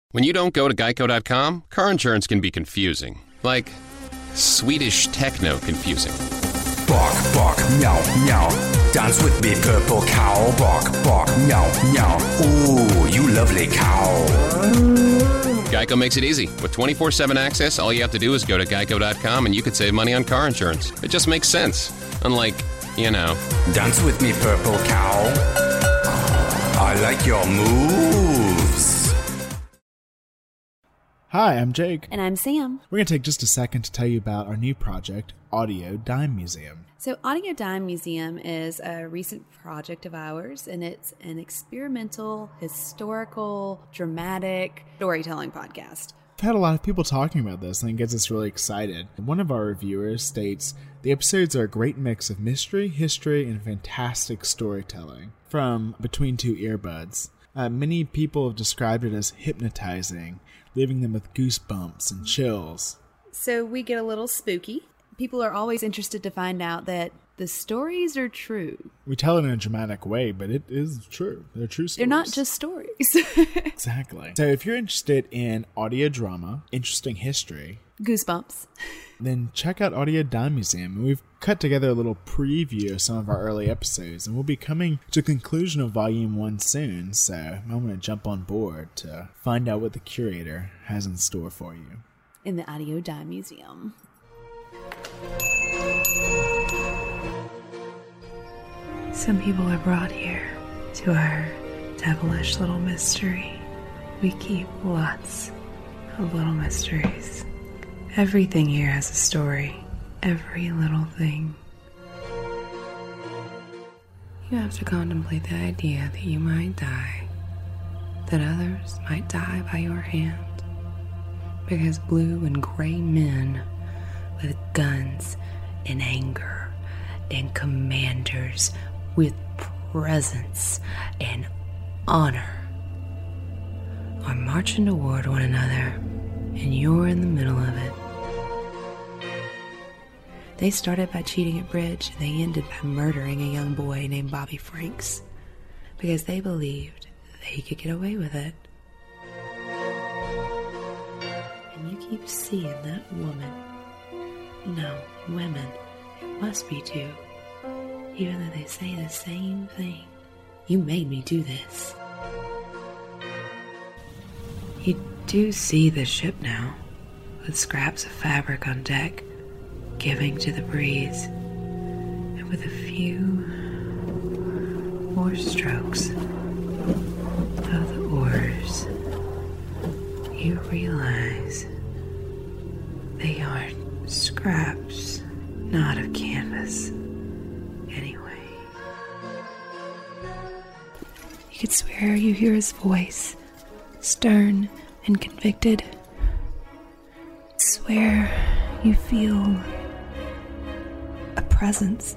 When you don't go to Geico.com, car insurance can be confusing. Like Swedish techno confusing. Bark, bark, meow, meow. Dance with me, purple cow. Bark, bark, meow, meow. Ooh, you lovely cow. Geico makes it easy. With 24/7 access, all you have to do is go to Geico.com and you could save money on car insurance. It just makes sense. Unlike, Dance with me, purple cow. I like your moves. Hi, I'm Jake. And I'm Sam. We're going to take just a second to tell you about our new project, Audio Dime Museum. So Audio Dime Museum is a recent project of ours, and it's an experimental, historical, dramatic storytelling podcast. I've had a lot of people talking about this, and it gets us really excited. One of our reviewers states, the episodes are a great mix of mystery, history, and fantastic storytelling from between two earbuds. Many people have described it as hypnotizing, leaving them with goosebumps and chills. So we get a little spooky. People are always interested to find out that the stories are true. We tell it in a dramatic way, but it is true. They're true stories. They're not just stories. Exactly. So if you're interested in audio drama, interesting history, goosebumps, then check out Audio Dime Museum. We've cut together a little preview of some of our early episodes, and we'll be coming to the conclusion of Volume 1 soon, so I'm going to jump on board to find out what the curator has in store for you. In the Audio Dime Museum. Some people are brought here to our devilish little mystery. We keep lots of little mysteries. Everything here has a story. Every little thing. You have to contemplate the idea that you might die, that others might die by your hand, because blue and gray men with guns and anger and commanders with presence and honor are marching toward one another, and you're in the middle of it. They started by cheating at bridge, and they ended by murdering a young boy named Bobby Franks because they believed they could get away with it. And you keep seeing that woman. No, women. It must be two. Even though they say the same thing. You made me do this. You do see the ship now, with scraps of fabric on deck, giving to the breeze, and with a few more strokes of the oars, you realize they aren't scraps, not of canvas, anyway. You could swear you hear his voice, stern and convicted. Swear you feel a presence.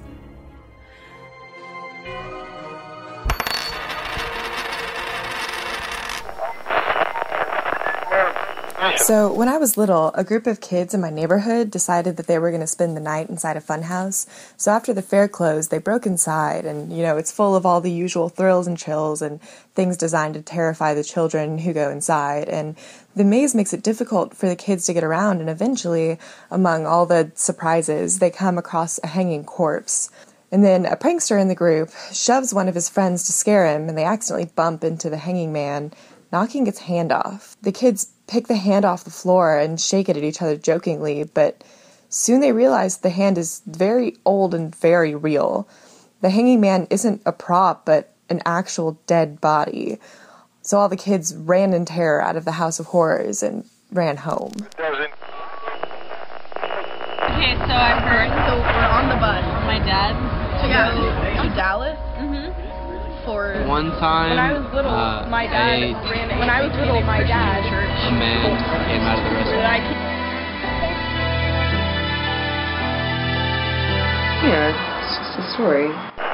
So when I was little, a group of kids in my neighborhood decided that they were going to spend the night inside a funhouse. So after the fair closed, they broke inside, and it's full of all the usual thrills and chills and things designed to terrify the children who go inside. And the maze makes it difficult for the kids to get around, and eventually, among all the surprises, they come across a hanging corpse. And then a prankster in the group shoves one of his friends to scare him, and they accidentally bump into the hanging man, knocking its hand off. The kids pick the hand off the floor and shake it at each other jokingly, but soon they realize the hand is very old and very real. The hanging man isn't a prop, but an actual dead body. So all the kids ran in terror out of the House of Horrors and ran home. Okay, so I've heard. So we're on the bus. My dad to go to Dallas. For one time, when I was little, my dad ran. When I was little, my dad a man came out of the restaurant. Yeah, it's just a story.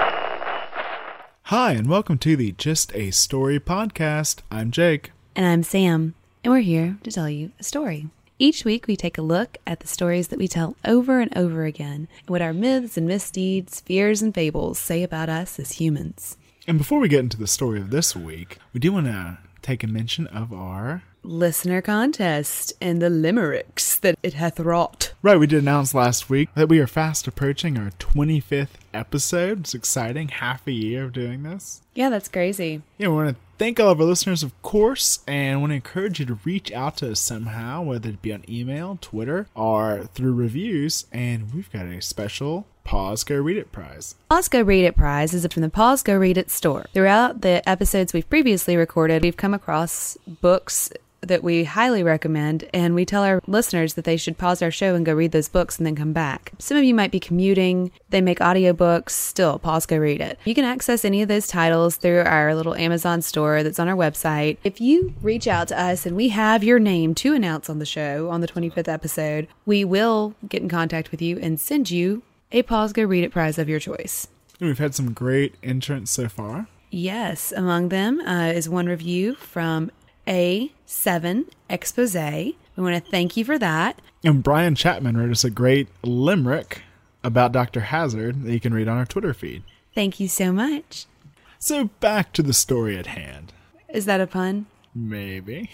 Hi, and welcome to the Just a Story podcast. I'm Jake. And I'm Sam, and we're here to tell you a story. Each week we take a look at the stories that we tell over and over again, and what our myths and misdeeds, fears and fables say about us as humans. And before we get into the story of this week, we do want to take a mention of our listener contest and the limericks that it hath wrought. Right, we did announce last week that we are fast approaching our 25th episode. It's exciting. Half a year of doing this. Yeah, that's crazy. Yeah, we want to thank all of our listeners, of course, and want to encourage you to reach out to us somehow, whether it be on email, Twitter, or through reviews. And we've got a special Pause Go Read It prize. Pause Go Read It prize is from the Pause Go Read It store. Throughout the episodes we've previously recorded, we've come across books that we highly recommend, and we tell our listeners that they should pause our show and go read those books and then come back. Some of you might be commuting, they make audiobooks, still, pause, go read it. You can access any of those titles through our little Amazon store that's on our website. If you reach out to us and we have your name to announce on the show on the 25th episode, we will get in contact with you and send you a Pause, Go Read It prize of your choice. We've had some great entrants so far. Yes, among them is one review from A7 Expose. We want to thank you for that. And Brian Chapman wrote us a great limerick about Dr. Hazard that you can read on our Twitter feed. Thank you so much. So back to the story at hand. Is that a pun? Maybe.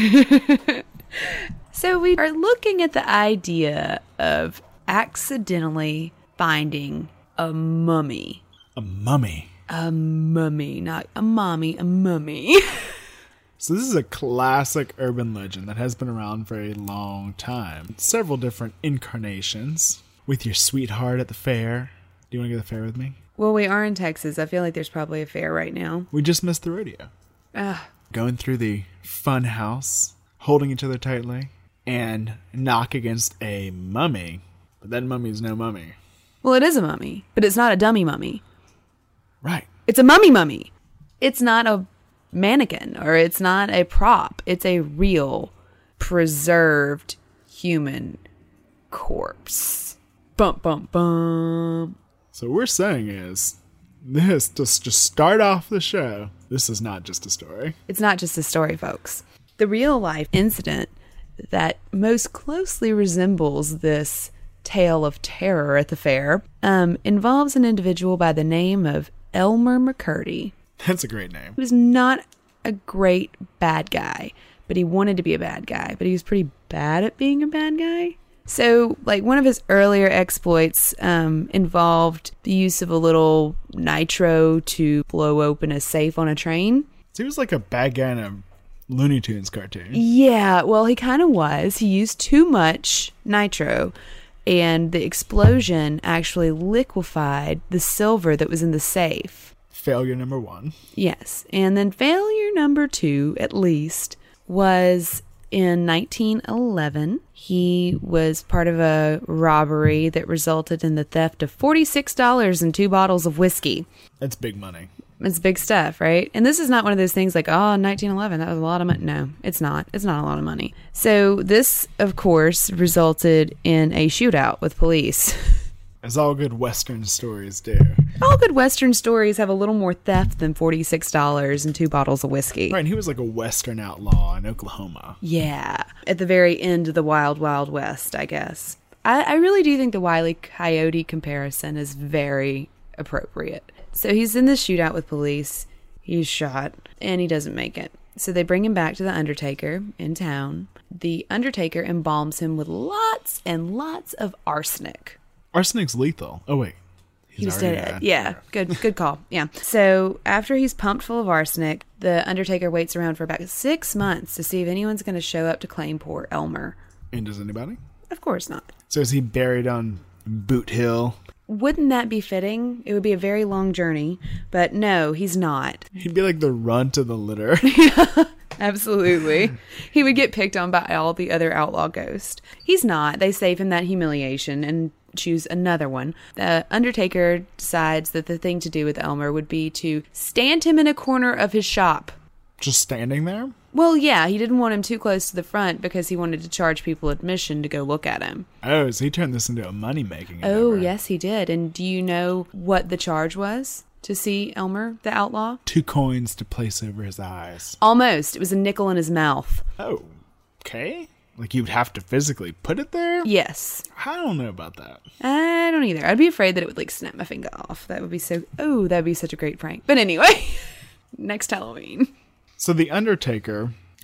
So we are looking at the idea of accidentally finding a mummy. A mummy. A mummy, not a mommy, a mummy. So this is a classic urban legend that has been around for a long time. Several different incarnations. With your sweetheart at the fair. Do you want to go to the fair with me? Well, we are in Texas. I feel like there's probably a fair right now. We just missed the rodeo. Going through the fun house, holding each other tightly, and knock against a mummy. But that mummy's no mummy. Well, it is a mummy, but it's not a dummy mummy. Right. It's a mummy. It's not a mannequin, or it's not a prop. It's a real, preserved human corpse. Bum, bum, bum. So what we're saying is, this, just to start off the show, this is not just a story. It's not just a story, folks. The real life incident that most closely resembles this tale of terror at the fair involves an individual by the name of Elmer McCurdy. That's a great name. He was not a great bad guy, but he wanted to be a bad guy, but he was pretty bad at being a bad guy. So, like, one of his earlier exploits involved the use of a little nitro to blow open a safe on a train. So he was like a bad guy in a Looney Tunes cartoon. Yeah, well, he kind of was. He used too much nitro, and the explosion actually liquefied the silver that was in the safe. Failure number one. Yes. And then failure number two, at least, was in 1911. He was part of a robbery that resulted in the theft of $46 and 2 bottles of whiskey. That's big money. It's big stuff, right? And this is not one of those things like, oh, 1911, that was a lot of money. No, it's not. It's not a lot of money. So this, of course, resulted in a shootout with police. As all good Western stories do. All good Western stories have a little more theft than $46 and 2 bottles of whiskey. Right, and he was like a Western outlaw in Oklahoma. Yeah, at the very end of the Wild Wild West, I guess. I really do think the Wile E. Coyote comparison is very appropriate. So he's in this shootout with police. He's shot, and he doesn't make it. So they bring him back to the Undertaker in town. The Undertaker embalms him with lots and lots of arsenic. Arsenic's lethal. Oh, wait. He was dead. Yeah, good call. Yeah. So after he's pumped full of arsenic, the Undertaker waits around for about 6 months to see if anyone's going to show up to claim poor Elmer. And does anybody? Of course not. So is he buried on Boot Hill? Wouldn't that be fitting? It would be a very long journey, but no, he's not. He'd be like the runt of the litter. Absolutely. He would get picked on by all the other outlaw ghosts. He's not. They save him that humiliation and choose another one. The Undertaker decides that the thing to do with Elmer would be to stand him in a corner of his shop. Just standing there? Well, yeah, he didn't want him too close to the front because he wanted to charge people admission to go look at him. Oh, so he turned this into a money-making endeavor. Oh, yes, he did. And do you know what the charge was to see Elmer, the outlaw? 2 coins to place over his eyes. Almost. It was a nickel in his mouth. Oh, okay. Like you'd have to physically put it there? Yes. I don't know about that. I don't either. I'd be afraid that it would like snap my finger off. That would be so... Oh, that would be such a great prank. But anyway, next Halloween. So the Undertaker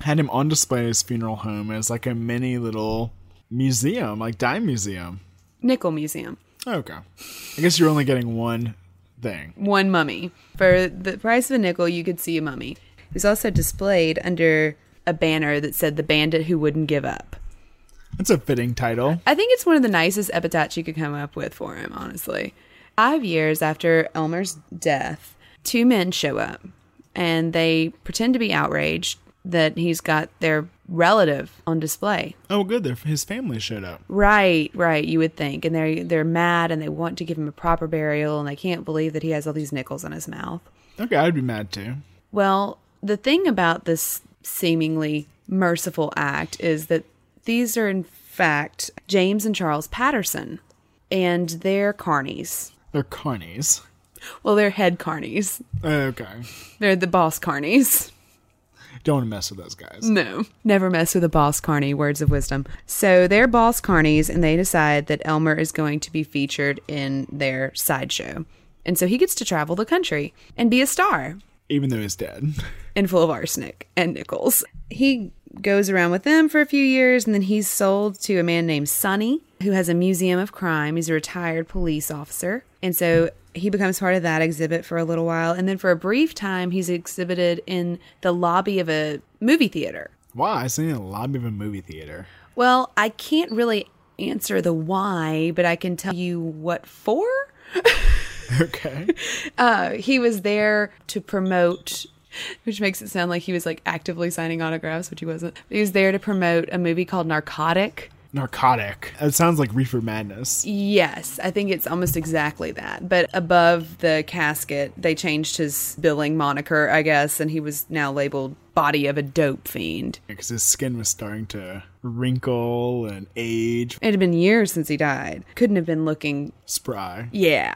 had him on display at his funeral home as like a mini little museum, like dime museum. Nickel museum. Okay. I guess you're only getting one thing. One mummy. For the price of a nickel, you could see a mummy. He was also displayed under a banner that said "The Bandit Who Wouldn't Give Up." That's a fitting title. I think it's one of the nicest epitaphs you could come up with for him, honestly. 5 years after Elmer's death, 2 men show up, and they pretend to be outraged that he's got their relative on display. Oh, good. His family showed up. Right, you would think. And they're mad, and they want to give him a proper burial, and they can't believe that he has all these nickels in his mouth. Okay, I'd be mad too. Well, the thing about this seemingly merciful act is that these are, in fact, James and Charles Patterson, and they're carnies. They're carnies. Well, they're head carnies. Okay. They're the boss carnies. Don't want to mess with those guys. No. Never mess with a boss carny, words of wisdom. So they're boss carnies, and they decide that Elmer is going to be featured in their sideshow. And so he gets to travel the country and be a star. Even though he's dead. And full of arsenic and nickels. He goes around with them for a few years, and then he's sold to a man named Sonny, who has a museum of crime. He's a retired police officer. And so he becomes part of that exhibit for a little while. And then for a brief time, he's exhibited in the lobby of a movie theater. Wow, I seen in the lobby of a movie theater. Well, I can't really answer the why, but I can tell you what for. Okay. He was there to promote, which makes it sound like he was like actively signing autographs, which he wasn't. He was there to promote a movie called Narcotic. Narcotic. It sounds like Reefer Madness. Yes, I think it's almost exactly that. But above the casket, they changed his billing moniker, I guess, and he was now labeled Body of a Dope Fiend. Because his skin was starting to wrinkle and age. It had been years since he died. Couldn't have been looking spry. Yeah.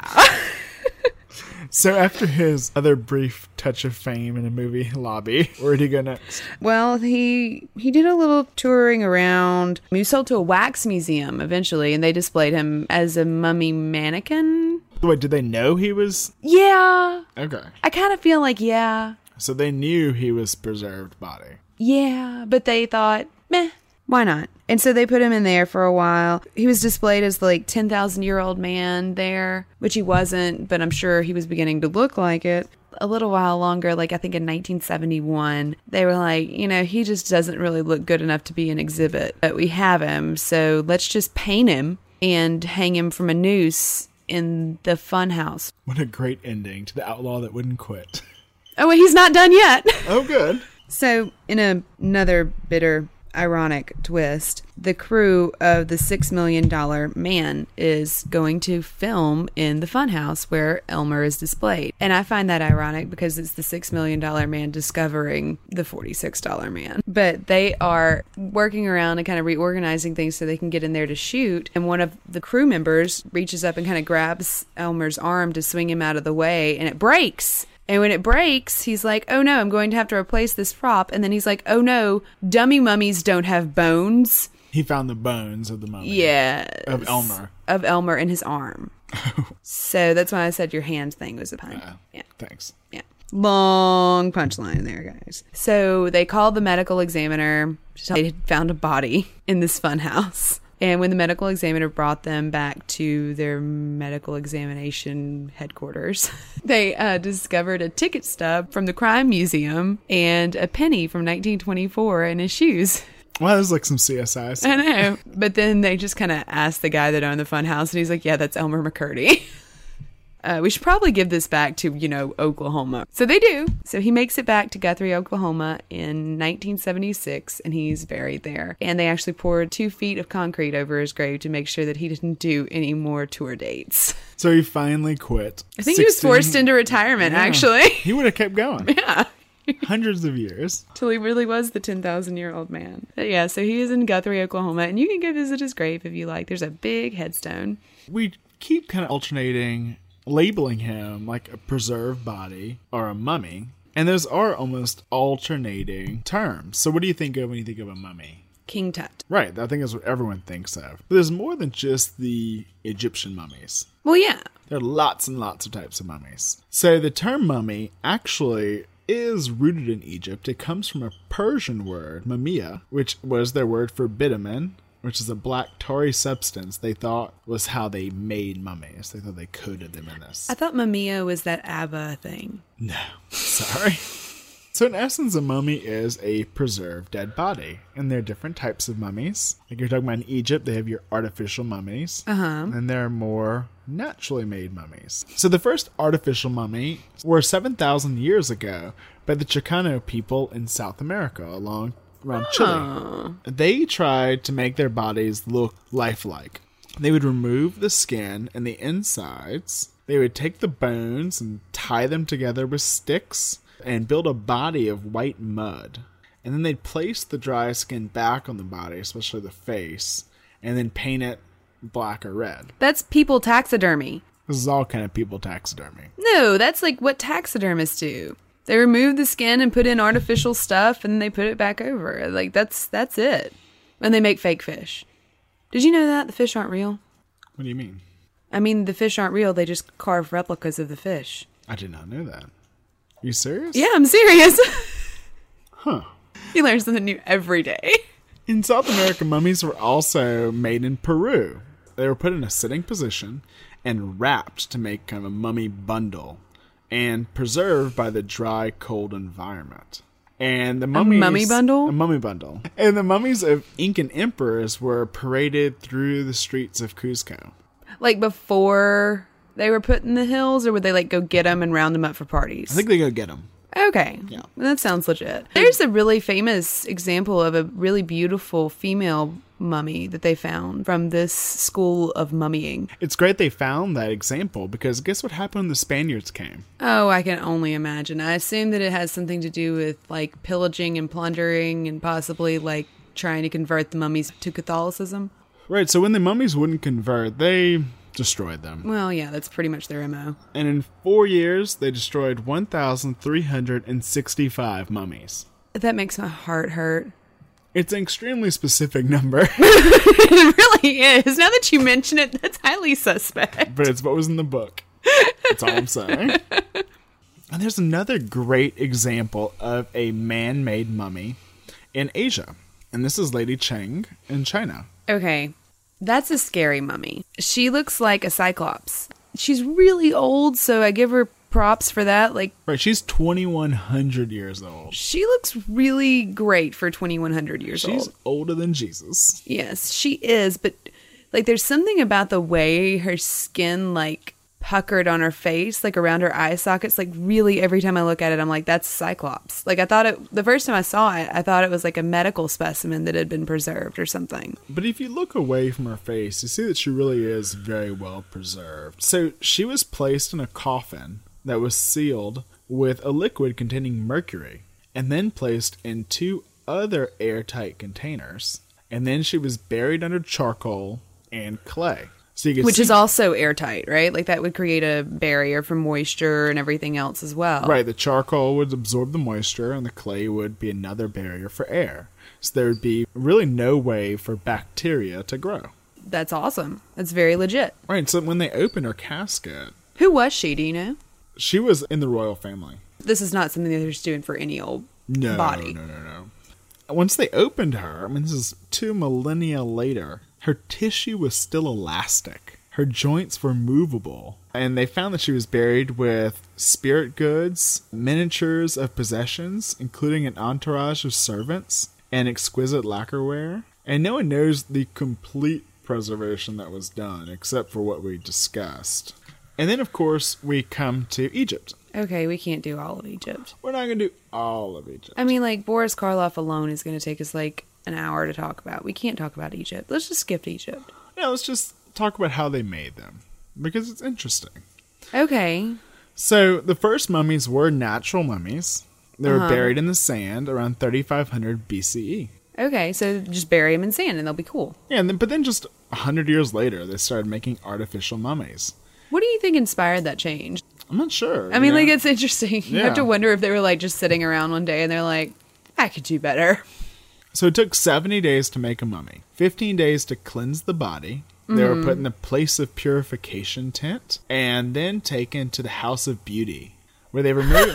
So after his other brief touch of fame in a movie lobby, where'd he go next? Well, he did a little touring around. He was sold to a wax museum eventually, and they displayed him as a mummy mannequin. Wait, did they know he was? Yeah. Okay. I kind of feel like, yeah. So they knew he was preserved body. Yeah, but they thought, meh, why not? And so they put him in there for a while. He was displayed as the 10,000-year-old man there, which he wasn't, but I'm sure he was beginning to look like it. A little while longer, I think in 1971, they were like, he just doesn't really look good enough to be an exhibit. But we have him, so let's just paint him and hang him from a noose in the fun house. What a great ending to The Outlaw That Wouldn't Quit. Oh, well, he's not done yet. Oh, good. So, in another bitter, ironic twist, the crew of the $6 Million Man is going to film in the funhouse where Elmer is displayed. And I find that ironic because it's the $6 Million Man discovering the $46 Man. But they are working around and kind of reorganizing things so they can get in there to shoot. And one of the crew members reaches up and kind of grabs Elmer's arm to swing him out of the way, and it breaks. And when it breaks, he's like, oh no, I'm going to have to replace this prop. And then he's like, oh no, dummy mummies don't have bones. He found the bones of the mummy. Yeah. Of Elmer. Of Elmer in his arm. So that's why I said your hand thing was a pun. Yeah. Thanks. Yeah. Long punchline there, guys. So they called the medical examiner. They had found a body in this fun house. And when the medical examiner brought them back to their medical examination headquarters, they discovered a ticket stub from the crime museum and a penny from 1924 in his shoes. Well, there's some CSI stuff. I know. But then they just kind of asked the guy that owned the fun house, and he's like, yeah, that's Elmer McCurdy. We should probably give this back to, Oklahoma. So they do. So he makes it back to Guthrie, Oklahoma in 1976, and he's buried there. And they actually poured 2 feet of concrete over his grave to make sure that he didn't do any more tour dates. So he finally quit. I think he was forced into retirement, actually. He would have kept going. Yeah. Hundreds of years. Till he really was the 10,000-year-old man. But yeah, so he is in Guthrie, Oklahoma, and you can go visit his grave if you like. There's a big headstone. We keep kind of alternating labeling him like a preserved body or a mummy. And those are almost alternating terms. So what do you think of when you think of a mummy? King Tut. Right. I think that's what everyone thinks of. But there's more than just the Egyptian mummies. Well, yeah. There are lots and lots of types of mummies. So the term mummy actually is rooted in Egypt. It comes from a Persian word, mamia, which was their word for bitumen, which is a black tarry substance they thought was how they made mummies. They thought they coated them in this. I thought Mamiya was that ABBA thing. No, sorry. So in essence, a mummy is a preserved dead body. And there are different types of mummies. Like you're talking about in Egypt, they have your artificial mummies. And there are more naturally made mummies. So the first artificial mummy were 7,000 years ago by the Chicano people in South America around Chile. They tried to make their bodies look lifelike. They would remove the skin and the insides. They would take the bones and tie them together with sticks and build a body of white mud. And then they'd place the dry skin back on the body, especially the face, and then paint it black or red. That's people taxidermy. This is all kind of people taxidermy. No, that's like what taxidermists do. They remove the skin and put in artificial stuff, and they put it back over. Like, that's it. And they make fake fish. Did you know that? The fish aren't real? What do you mean? I mean, the fish aren't real. They just carve replicas of the fish. I did not know that. Are you serious? Yeah, I'm serious. Huh. You learn something new every day. In South America, mummies were also made in Peru. They were put in a sitting position and wrapped to make kind of a mummy bundle and preserved by the dry, cold environment. And the mummies... A mummy bundle? A mummy bundle. And the mummies of Incan emperors were paraded through the streets of Cuzco. Like before they were put in the hills, or would they like go get them and round them up for parties? I think they go get them. Okay. Yeah. That sounds legit. There's a really famous example of a really beautiful female mummy that they found from this school of mummying. It's great they found that example, because guess what happened when the Spaniards came? Oh, I can only imagine. I assume that it has something to do with like pillaging and plundering and possibly like trying to convert the mummies to Catholicism. Right, so when the mummies wouldn't convert, they destroyed them. Well, yeah, that's pretty much their MO. And in 4 years, they destroyed 1,365 mummies. That makes my heart hurt. It's an extremely specific number. It really is. Now that you mention it, that's highly suspect. But it's what was in the book. That's all I'm saying. And there's another great example of a man-made mummy in Asia. And this is Lady Cheng in China. Okay, that's a scary mummy. She looks like a cyclops. She's really old, so I give her props for that. Like, right, she's 2,100 years old. She looks really great for 2,100 years old. She's older than Jesus. Yes, she is, but like there's something about the way her skin like puckered on her face, like around her eye sockets, like really every time I look at it, I'm like, that's Cyclops. Like I thought the first time I saw it, I thought it was like a medical specimen that had been preserved or something. But if you look away from her face, you see that she really is very well preserved. So she was placed in a coffin that was sealed with a liquid containing mercury and then placed in 2 other airtight containers. And then she was buried under charcoal and clay. So you Which is also airtight, right? Like that would create a barrier for moisture and everything else as well. Right. The charcoal would absorb the moisture and the clay would be another barrier for air. So there would be really no way for bacteria to grow. That's awesome. That's very legit. Right. So when they opened her casket... Who was she, do you know? She was in the royal family. This is not something that they're just doing for any old body. No. Once they opened her, I mean, this is 2 millennia later... Her tissue was still elastic. Her joints were movable. And they found that she was buried with spirit goods, miniatures of possessions, including an entourage of servants, and exquisite lacquerware. And no one knows the complete preservation that was done, except for what we discussed. And then, of course, we come to Egypt. Okay, we can't do all of Egypt. We're not going to do all of Egypt. I mean, like, Boris Karloff alone is going to take us, like, an hour to talk about. We can't talk about Egypt. Let's just skip to Egypt. Yeah, let's just talk about how they made them, because it's interesting. Okay. So the first mummies were natural mummies. They were buried in the sand around 3500 BCE. Okay, so just bury them in sand and they'll be cool. Yeah, but then just 100 years later, they started making artificial mummies. What do you think inspired that change? I'm not sure. I mean, like, it's interesting. You Yeah. have to wonder if they were, like, just sitting around one day and they're like, I could do better. So it took 70 days to make a mummy, 15 days to cleanse the body. They were put in the place of purification tent and then taken to the House of Beauty, where they removed...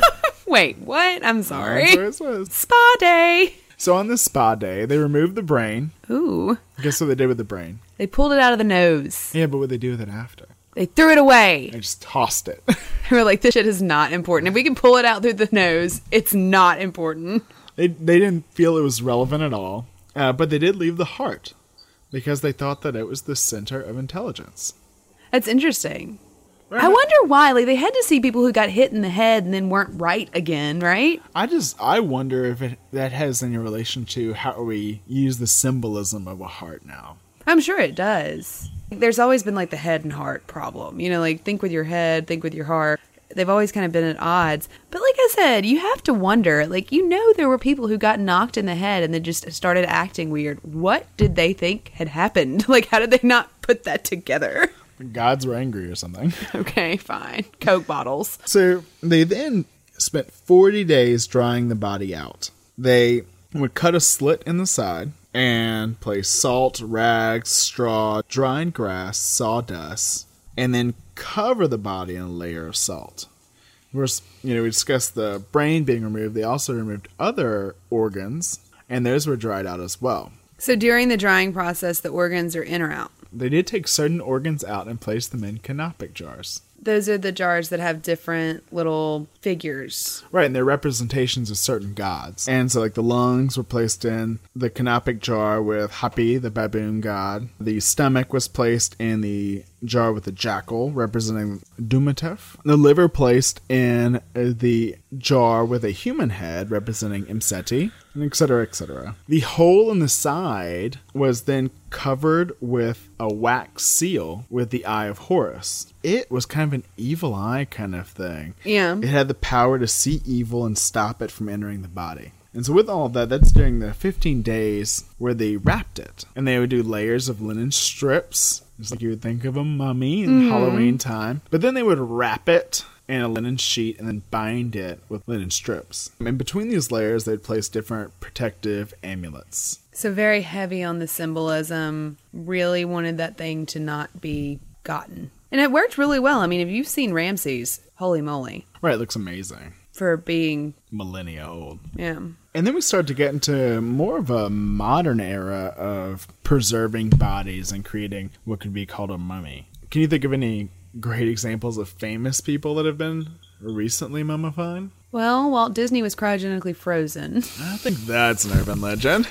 Wait, what? I'm sorry. That's what it says. Spa day. So on this spa day, they removed the brain. Ooh. Guess what they did with the brain? They pulled it out of the nose. Yeah, but what did they do with it after? They threw it away. They just tossed it. They were like, this shit is not important. If we can pull it out through the nose, it's not important. They didn't feel it was relevant at all, but they did leave the heart because they thought that it was the center of intelligence. That's interesting. Right. I wonder why. Like, they had to see people who got hit in the head and then weren't right again, right? I wonder if that has any relation to how we use the symbolism of a heart now. I'm sure it does. There's always been like the head and heart problem. You know, like think with your head, think with your heart. They've always kind of been at odds. But like I said, you have to wonder, like, you know, there were people who got knocked in the head and then just started acting weird. What did they think had happened? Like, how did they not put that together? Gods were angry or something. Okay, fine. Coke bottles. So they then spent 40 days drying the body out. They would cut a slit in the side and place salt, rags, straw, dried grass, sawdust, and then cover the body in a layer of salt. We discussed the brain being removed. They also removed other organs, and those were dried out as well. So during the drying process, the organs are in or out? They did take certain organs out and place them in canopic jars. Those are the jars that have different little figures. Right, and they're representations of certain gods. And so, like, the lungs were placed in the canopic jar with Hapi, the baboon god. The stomach was placed in the jar with the jackal, representing Dumatev. The liver placed in the jar with a human head, representing Imseti, and etc., etc. The hole in the side was then covered with a wax seal with the Eye of Horus. It was kind of an evil eye kind of thing. Yeah. It had the power to see evil and stop it from entering the body. And so with all of that, that's during the 15 days where they wrapped it. And they would do layers of linen strips, just like you would think of a mummy in Halloween time. But then they would wrap it in a linen sheet and then bind it with linen strips. And between these layers, they'd place different protective amulets. So very heavy on the symbolism. Really wanted that thing to not be gotten. And it worked really well. I mean, if you've seen Ramses, holy moly. Right, it looks amazing. For being millennia old. Yeah. And then we start to get into more of a modern era of preserving bodies and creating what could be called a mummy. Can you think of any great examples of famous people that have been recently mummified? Well, Walt Disney was cryogenically frozen. I think that's an urban legend.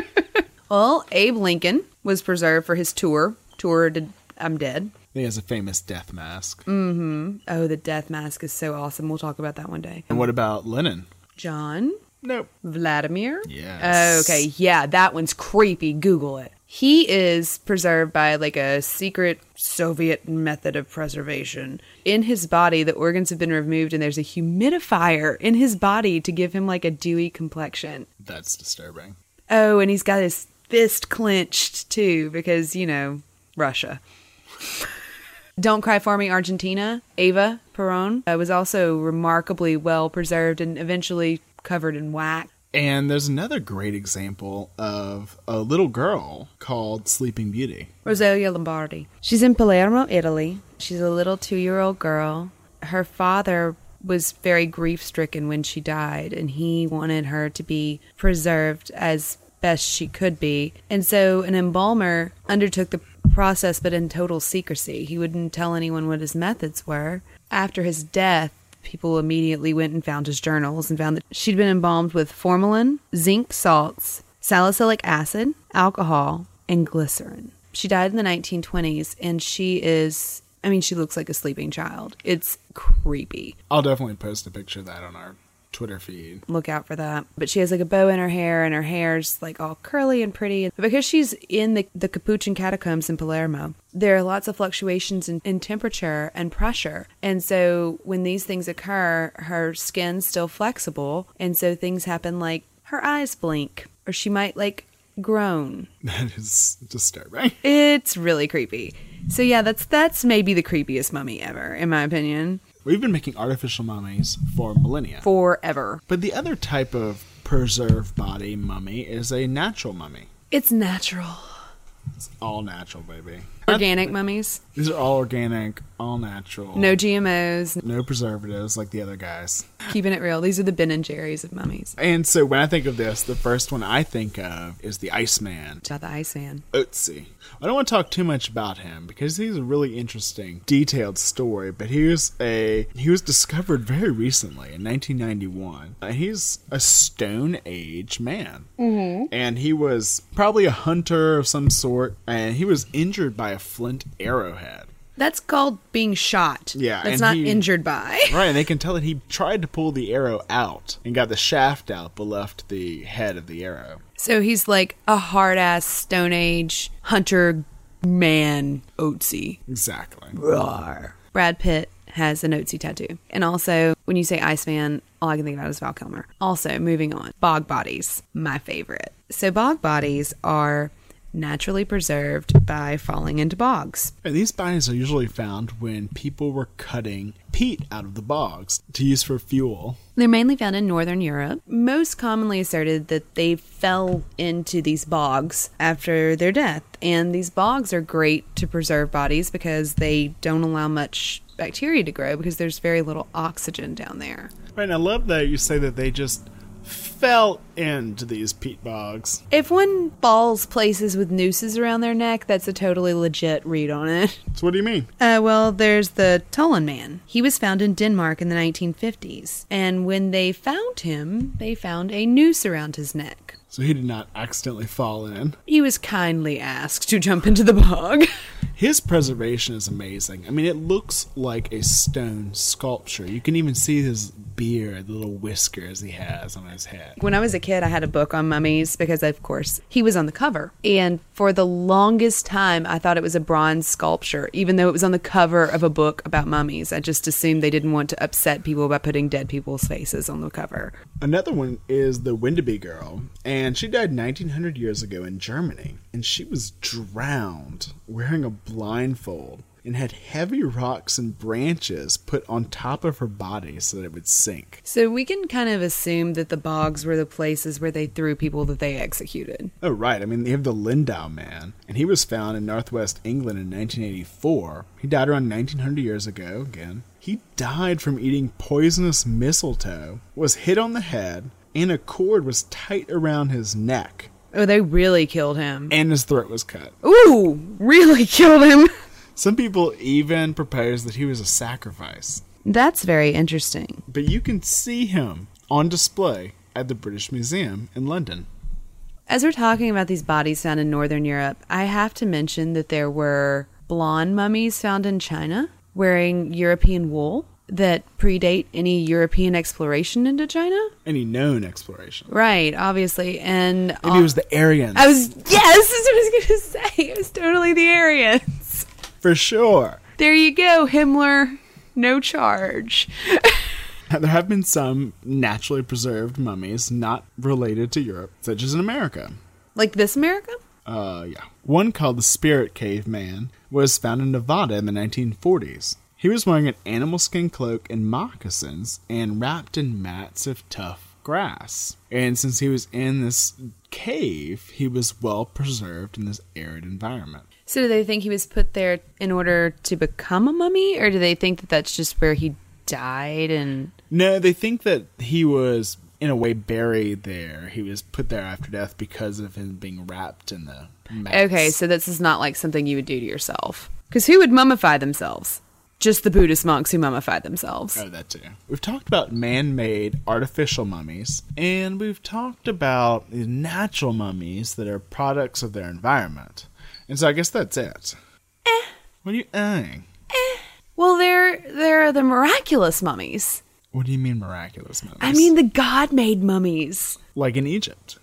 Well, Abe Lincoln was preserved for his tour to I'm Dead. He has a famous death mask. Mm-hmm. Oh, the death mask is so awesome. We'll talk about that one day. And what about Lenin? John? Nope. Vladimir? Yes. Okay, yeah, that one's creepy. Google it. He is preserved by like a secret Soviet method of preservation. In his body, the organs have been removed and there's a humidifier in his body to give him like a dewy complexion. That's disturbing. Oh, and he's got his fist clenched too because, you know, Russia. Don't Cry For Me, Argentina. Eva Perón was also remarkably well preserved and eventually covered in wax. And there's another great example of a little girl called Sleeping Beauty. Rosalia Lombardi. She's in Palermo, Italy. She's a little 2-year-old girl. Her father was very grief-stricken when she died, and he wanted her to be preserved as best she could be. And so an embalmer undertook the process, but in total secrecy. He wouldn't tell anyone what his methods were. After his death, people immediately went and found his journals and found that she'd been embalmed with formalin, zinc salts, salicylic acid, alcohol, and glycerin. She died in the 1920s, and she looks like a sleeping child. It's creepy. I'll definitely post a picture of that on our Twitter feed. Look out for that. But she has like a bow in her hair, and her hair's like all curly and pretty. But because she's in the Capuchin catacombs in Palermo, there are lots of fluctuations in temperature and pressure. And so when these things occur, her skin's still flexible. And so things happen like her eyes blink, or she might like groan. That is disturbing. It's really creepy. So yeah, that's maybe the creepiest mummy ever, in my opinion. We've been making artificial mummies for millennia. Forever. But the other type of preserved body mummy is a natural mummy. It's natural. It's all natural, baby. Organic mummies. These are all organic, all natural. No GMOs. No preservatives like the other guys. Keeping it real. These are the Ben and Jerry's of mummies. And so when I think of this, the first one I think of is the Iceman. About the Iceman. Ötzi. I don't want to talk too much about him because he's a really interesting, detailed story, but he was discovered very recently in 1991. He's a Stone Age man. Mm-hmm. And he was probably a hunter of some sort, and he was injured by a flint arrowhead. That's called being shot. Yeah. That's not injured by. Right, and they can tell that he tried to pull the arrow out and got the shaft out but left the head of the arrow. So he's like a hard-ass Stone Age hunter man, Ötzi. Exactly. Roar. Brad Pitt has an Ötzi tattoo. And also, when you say Iceman, all I can think about is Val Kilmer. Also, moving on, bog bodies, my favorite. So bog bodies are naturally preserved by falling into bogs. And these bodies are usually found when people were cutting peat out of the bogs to use for fuel. They're mainly found in Northern Europe. Most commonly asserted that they fell into these bogs after their death. And these bogs are great to preserve bodies because they don't allow much bacteria to grow because there's very little oxygen down there. Right, and I love that you say that they just fell into these peat bogs. If one falls places with nooses around their neck, that's a totally legit read on it. So what do you mean? Well, there's the Tullen Man. He was found in Denmark in the 1950s. And when they found him, they found a noose around his neck. So he did not accidentally fall in. He was kindly asked to jump into the bog. His preservation is amazing. I mean, it looks like a stone sculpture. You can even see his beard, the little whiskers he has on his head. When I was a kid, I had a book on mummies because, of course, he was on the cover. And for the longest time, I thought it was a bronze sculpture, even though it was on the cover of a book about mummies. I just assumed they didn't want to upset people by putting dead people's faces on the cover. Another one is the Wendiby Girl, and she died 1900 years ago in Germany, and she was drowned wearing a blindfold and had heavy rocks and branches put on top of her body so that it would sink. So we can kind of assume that the bogs were the places where they threw people that they executed. Oh, right. I mean, they have the Lindau Man, and he was found in northwest England in 1984. He died around 1900 years ago, again. He died from eating poisonous mistletoe, was hit on the head, and a cord was tight around his neck. Oh, they really killed him. And his throat was cut. Ooh, really killed him. Some people even propose that he was a sacrifice. That's very interesting. But you can see him on display at the British Museum in London. As we're talking about these bodies found in Northern Europe, I have to mention that there were blonde mummies found in China wearing European wool that predate any European exploration into China. Any known exploration. Right, obviously. And maybe it was the Aryans. Yes, that's what I was going to say. It was totally the Aryans. For sure. There you go, Himmler. No charge. There have been some naturally preserved mummies not related to Europe, such as in America. Like this America? Yeah. One called the Spirit Cave Man was found in Nevada in the 1940s. He was wearing an animal skin cloak and moccasins and wrapped in mats of tough grass. And since he was in this cave, he was well preserved in this arid environment. So do they think he was put there in order to become a mummy? Or do they think that that's just where he died? And no, they think that he was, in a way, buried there. He was put there after death because of him being wrapped in the mats. Okay, so this is not like something you would do to yourself. Because who would mummify themselves? Just the Buddhist monks who mummified themselves. Oh, that too. We've talked about man-made artificial mummies, and we've talked about the natural mummies that are products of their environment. And so I guess that's it. What are you eyeing? Well, they're the miraculous mummies. What do you mean miraculous mummies? I mean the God-made mummies. Like in Egypt.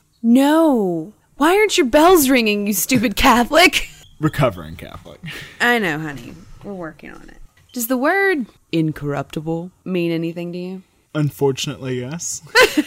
No. Why aren't your bells ringing, you stupid Catholic? Recovering Catholic. I know, honey. We're working on it. Does the word incorruptible mean anything to you? Unfortunately, yes.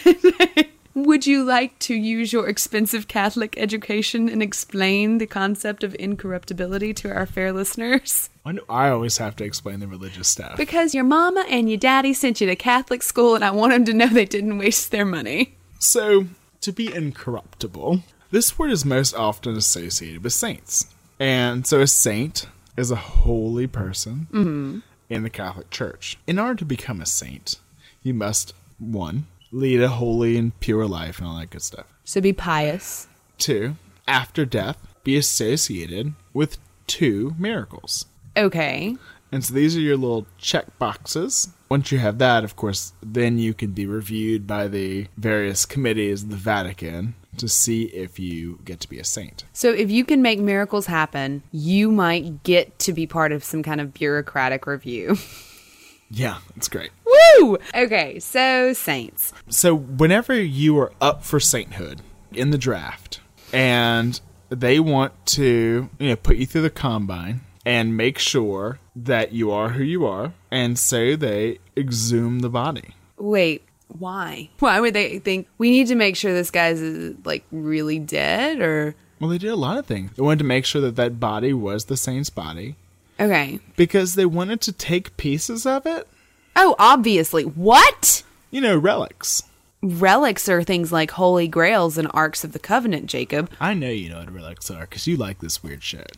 Would you like to use your expensive Catholic education and explain the concept of incorruptibility to our fair listeners? Why do I always have to explain the religious stuff? Because your mama and your daddy sent you to Catholic school and I want them to know they didn't waste their money. So, to be incorruptible, this word is most often associated with saints. And so a saint is a holy person in the Catholic Church. In order to become a saint, you must, 1, lead a holy and pure life and all that good stuff. So be pious. 2, after death, be associated with 2 miracles. Okay. And so these are your little check boxes. Once you have that, of course, then you can be reviewed by the various committees of the Vatican to see if you get to be a saint. So if you can make miracles happen, you might get to be part of some kind of bureaucratic review. Yeah, it's great. Woo! Okay, so saints. So whenever you are up for sainthood in the draft, and they want to, put you through the combine and make sure that you are who you are, and so they exhume the body. Wait, why? Why would they think we need to make sure this guy's really dead, or? Well, they did a lot of things. They wanted to make sure that that body was the saint's body. Okay. Because they wanted to take pieces of it. Oh, obviously. What? Relics. Relics are things like holy grails and arks of the covenant, Jacob. I know you know what relics are, because you like this weird shit.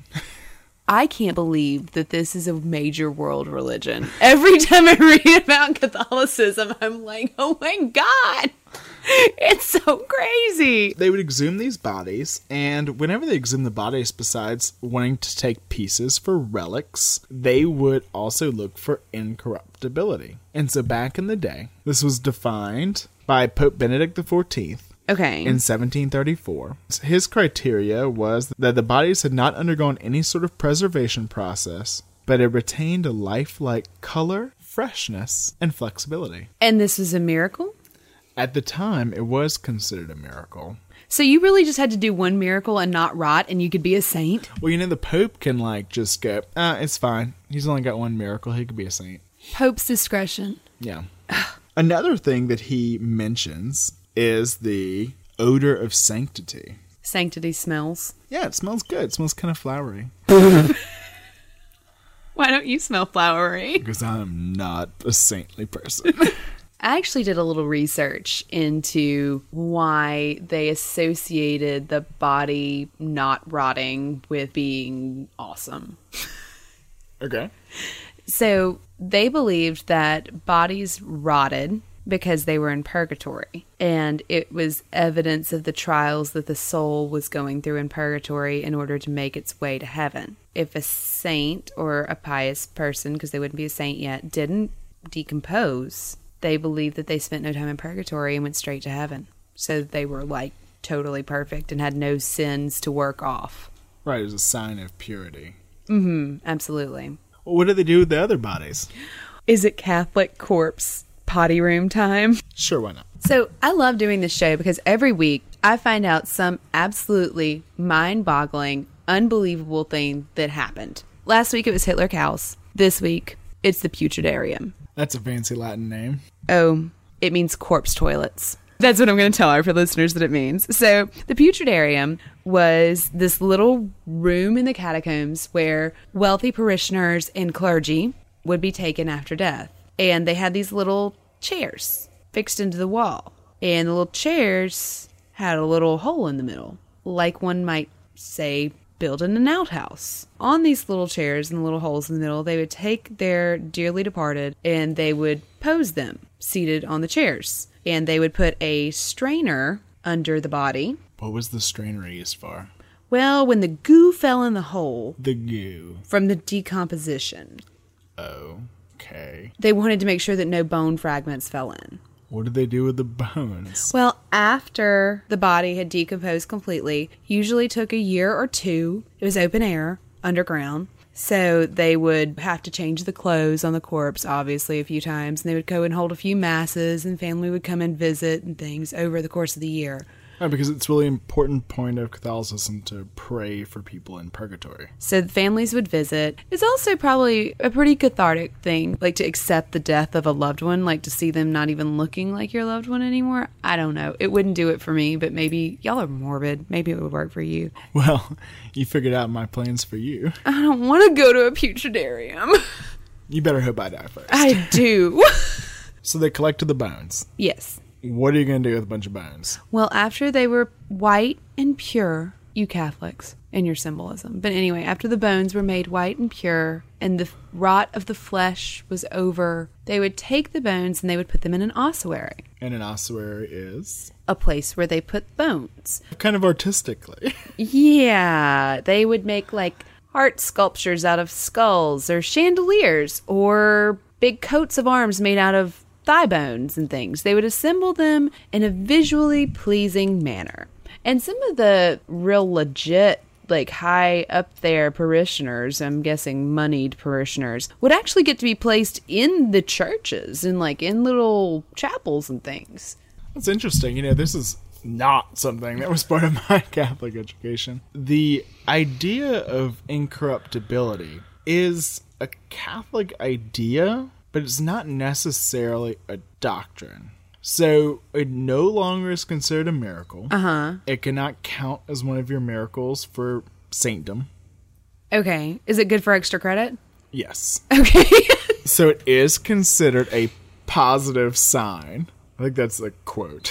I can't believe that this is a major world religion. Every time I read about Catholicism, I'm like, oh my God, it's so crazy. They would exhume these bodies, and whenever they exhumed the bodies, besides wanting to take pieces for relics, they would also look for incorruptibility. And so back in the day, this was defined by Pope Benedict XIV. Okay. In 1734. His criteria was that the bodies had not undergone any sort of preservation process, but it retained a lifelike color, freshness, and flexibility. And this was a miracle? At the time, it was considered a miracle. So you really just had to do one miracle and not rot, and you could be a saint? Well, the Pope can, just go, it's fine. He's only got one miracle. He could be a saint. Pope's discretion. Yeah. Another thing that he mentions is the odor of sanctity. Sanctity smells. Yeah, it smells good. It smells kind of flowery. Why don't you smell flowery? Because I'm not a saintly person. I actually did a little research into why they associated the body not rotting with being awesome. Okay. So they believed that bodies rotted because they were in purgatory, and it was evidence of the trials that the soul was going through in purgatory in order to make its way to heaven. If a saint or a pious person, because they wouldn't be a saint yet, didn't decompose, they believed that they spent no time in purgatory and went straight to heaven. So they were totally perfect and had no sins to work off. Right, it was a sign of purity. Absolutely. Well, what do they do with the other bodies? Is it Catholic corpse potty room time? Sure, why not? So I love doing this show because every week I find out some absolutely mind-boggling, unbelievable thing that happened. Last week it was Hitler Cows. This week it's the Putridarium. That's a fancy Latin name. Oh, it means corpse toilets. That's what I'm going to tell our listeners that it means. So the Putridarium was this little room in the catacombs where wealthy parishioners and clergy would be taken after death. And they had these little chairs fixed into the wall. And the little chairs had a little hole in the middle, like one might say building an outhouse. On these little chairs and the little holes in the middle, they would take their dearly departed and they would pose them seated on the chairs. And they would put a strainer under the body. What was the strainer used for? Well, when the goo fell in the hole. The goo. From the decomposition. Oh. Okay. They wanted to make sure that no bone fragments fell in. What did they do with the bones? Well, after the body had decomposed completely, usually took a year or two. It was open air, underground. So they would have to change the clothes on the corpse, obviously, a few times. And they would go and hold a few masses, and family would come and visit and things over the course of the year. Right, because it's really important point of Catholicism to pray for people in purgatory. So the families would visit. It's also probably a pretty cathartic thing, to accept the death of a loved one, to see them not even looking like your loved one anymore. I don't know. It wouldn't do it for me, but maybe y'all are morbid. Maybe it would work for you. Well, you figured out my plans for you. I don't want to go to a putridarium. You better hope I die first. I do. So they collected the bones. Yes. What are you going to do with a bunch of bones? Well, after they were white and pure you Catholics and your symbolism. But anyway, after the bones were made white and pure and the rot of the flesh was over, they would take the bones and they would put them in an ossuary. And an ossuary is? A place where they put bones. Kind of artistically. Yeah. They would make like art sculptures out of skulls or chandeliers or big coats of arms made out of thigh bones and things. They would assemble them in a visually pleasing manner. And some of the real legit, like high up there parishioners, I'm guessing moneyed parishioners, would actually get to be placed in the churches and like in little chapels and things. That's interesting. This is not something that was part of my Catholic education. The idea of incorruptibility is a Catholic idea, but it's not necessarily a doctrine. So it no longer is considered a miracle. It cannot count as one of your miracles for saintdom. Okay. Is it good for extra credit? Yes. Okay. So it is considered a positive sign. I think that's a quote.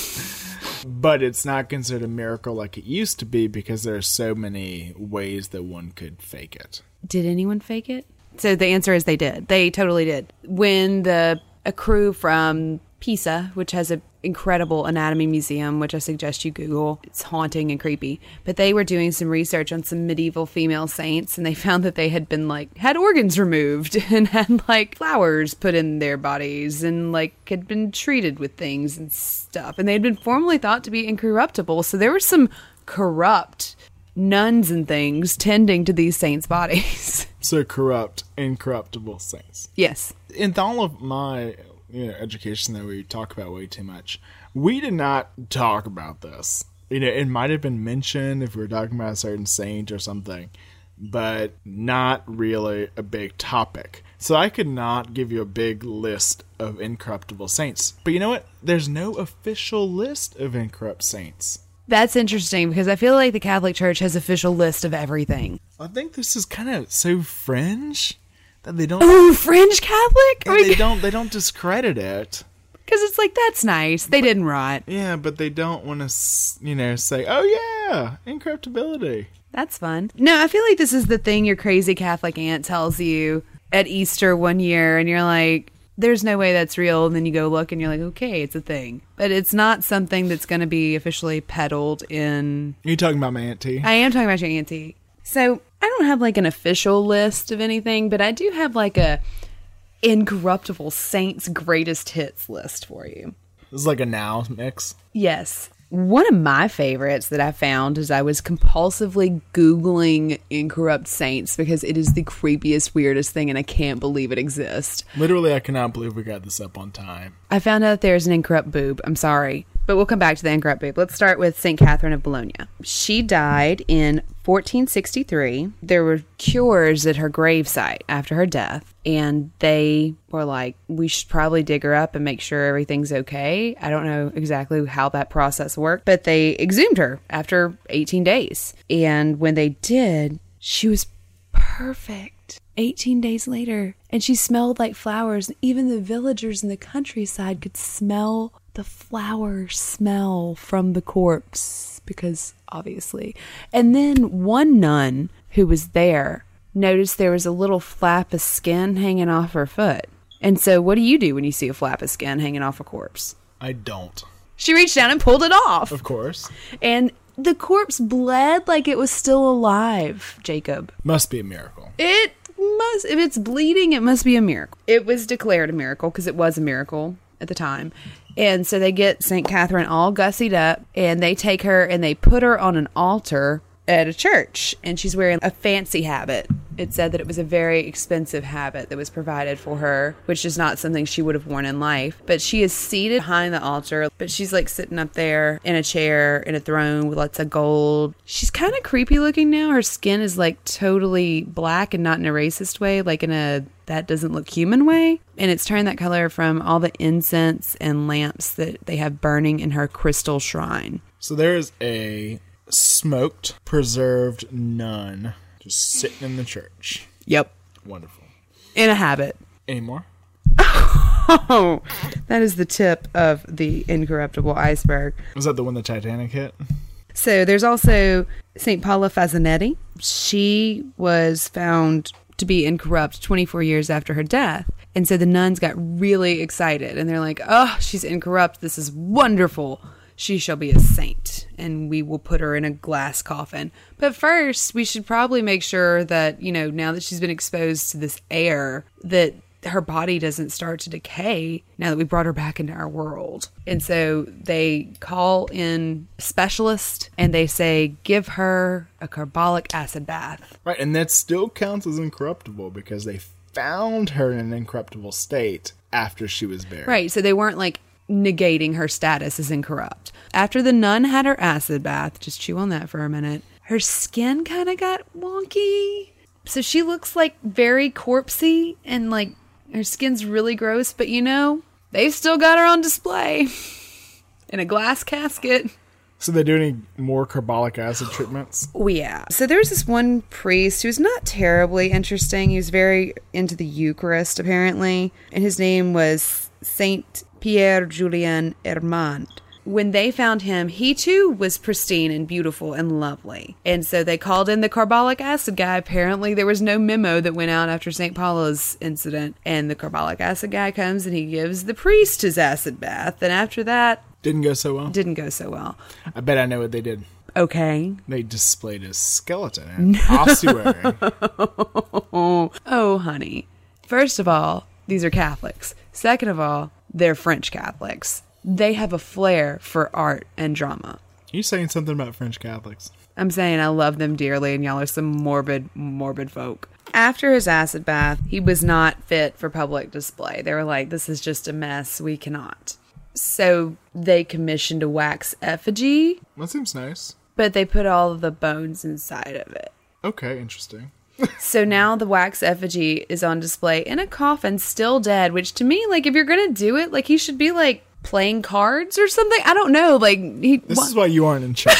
But it's not considered a miracle like it used to be because there are so many ways that one could fake it. Did anyone fake it? So the answer is they did. They totally did. When a crew from Pisa, which has an incredible anatomy museum, which I suggest you Google. It's haunting and creepy. But they were doing some research on some medieval female saints, and they found that they had been had organs removed and had flowers put in their bodies and had been treated with things and stuff. And they had been formerly thought to be incorruptible. So there were some corrupt nuns and things tending to these saints' bodies. So corrupt, incorruptible saints. Yes. In all of my education that we talk about way too much, we did not talk about this. It might have been mentioned if we were talking about a certain saint or something, but not really a big topic. So I could not give you a big list of incorruptible saints. But you know what? There's no official list of incorrupt saints. That's interesting because I feel like the Catholic Church has official list of everything. I think this is kind of so fringe that they don't. Oh, fringe Catholic? They don't discredit it. Because it's that's nice. They didn't rot. Yeah, but they don't want to, say, oh yeah, incorruptibility. That's fun. No, I feel like this is the thing your crazy Catholic aunt tells you at Easter one year, and you're like, there's no way that's real. And then you go look and you're like, okay, it's a thing. But it's not something that's going to be officially peddled in. Are you talking about my Aunt T? I am talking about your Aunt T. So I don't have an official list of anything, but I do have a incorruptible saints greatest hits list for you. This is a now mix? Yes. One of my favorites that I found is I was compulsively Googling incorrupt saints because it is the creepiest, weirdest thing and I can't believe it exists. Literally, I cannot believe we got this up on time. I found out there's an incorrupt boob. I'm sorry. But we'll come back to the incorrupt boob. Let's start with St. Catherine of Bologna. She died in 1463. There were cures at her gravesite after her death. And they were like, we should probably dig her up and make sure everything's okay. I don't know exactly how that process worked. But they exhumed her after 18 days. And when they did, she was perfect. 18 days later. And she smelled like flowers. Even the villagers in the countryside could smell the flower smell from the corpse, because obviously. And then one nun who was there noticed there was a little flap of skin hanging off her foot. And so what do you do when you see a flap of skin hanging off a corpse? I don't. She reached down and pulled it off. Of course. And the corpse bled like it was still alive, Jacob. Must be a miracle. It must. If it's bleeding, it must be a miracle. It was declared a miracle because it was a miracle at the time. And so they get St. Catherine all gussied up and they take her and they put her on an altar at a church. And she's wearing a fancy habit. It said that it was a very expensive habit that was provided for her, which is not something she would have worn in life. But she is seated behind the altar, but she's sitting up there in a chair in a throne with lots of gold. She's kind of creepy looking now. Her skin is totally black and not in a racist way, in a that doesn't look human way. And it's turned that color from all the incense and lamps that they have burning in her crystal shrine. So there is a smoked, preserved nun just sitting in the church. Yep. Wonderful. In a habit. Any more? Oh, that is the tip of the incorruptible iceberg. Was that the one the Titanic hit? So there's also St. Paula Fazanetti. She was found to be incorrupt 24 years after her death. And so the nuns got really excited and they're like, oh, she's incorrupt. This is wonderful. She shall be a saint and we will put her in a glass coffin. But first, we should probably make sure that, you know, now that she's been exposed to this air, that her body doesn't start to decay now that we brought her back into our world. And so they call in a specialist and they say, give her a carbolic acid bath. Right, and that still counts as incorruptible because they found her in an incorruptible state after she was buried. Right, so they weren't like negating her status as incorrupt. After the nun had her acid bath, just chew on that for a minute, her skin kind of got wonky. So she looks like very corpsey and like her skin's really gross, but you know, they've still got her on display in a glass casket. So they do any more carbolic acid treatments? Oh, yeah. So there was this one priest who was not terribly interesting. He was very into the Eucharist, apparently. And his name was Saint Pierre Julien Hermand. When they found him, he too was pristine and beautiful and lovely. And so they called in the carbolic acid guy. Apparently there was no memo that went out after St. Paula's incident. And the carbolic acid guy comes and he gives the priest his acid bath. And after that... Didn't go so well? Didn't go so well. I bet I know what they did. Okay. They displayed his skeleton and ossuary. Oh, honey. First of all, these are Catholics. Second of all, they're French Catholics. They have a flair for art and drama. You saying something about French Catholics? I'm saying I love them dearly, and y'all are some morbid folk. After his acid bath, he was not fit for public display. They were like, this is just a mess. We cannot. So they commissioned a wax effigy. That seems nice. But they put all of the bones inside of it. Okay, interesting. So now the wax effigy is on display in a coffin, still dead, which to me, like, if you're going to do it, like, he should be, like, playing cards or something. I don't know. Like, this is why you aren't in charge.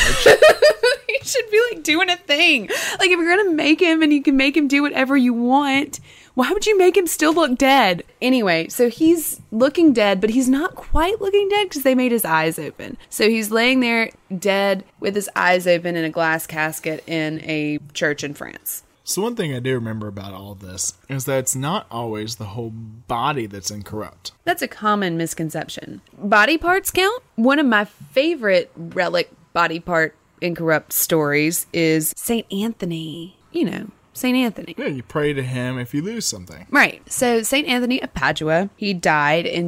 He should be, like, doing a thing. Like, if you're going to make him and you can make him do whatever you want, why would you make him still look dead? Anyway, so he's looking dead, but he's not quite looking dead because they made his eyes open. So he's laying there dead with his eyes open in a glass casket in a church in France. So one thing I do remember about all this is that it's not always the whole body that's incorrupt. That's a common misconception. Body parts count? One of my favorite relic body part incorrupt stories is St. Anthony. You know, St. Anthony. Yeah, you pray to him if you lose something. Right. So St. Anthony of Padua, he died in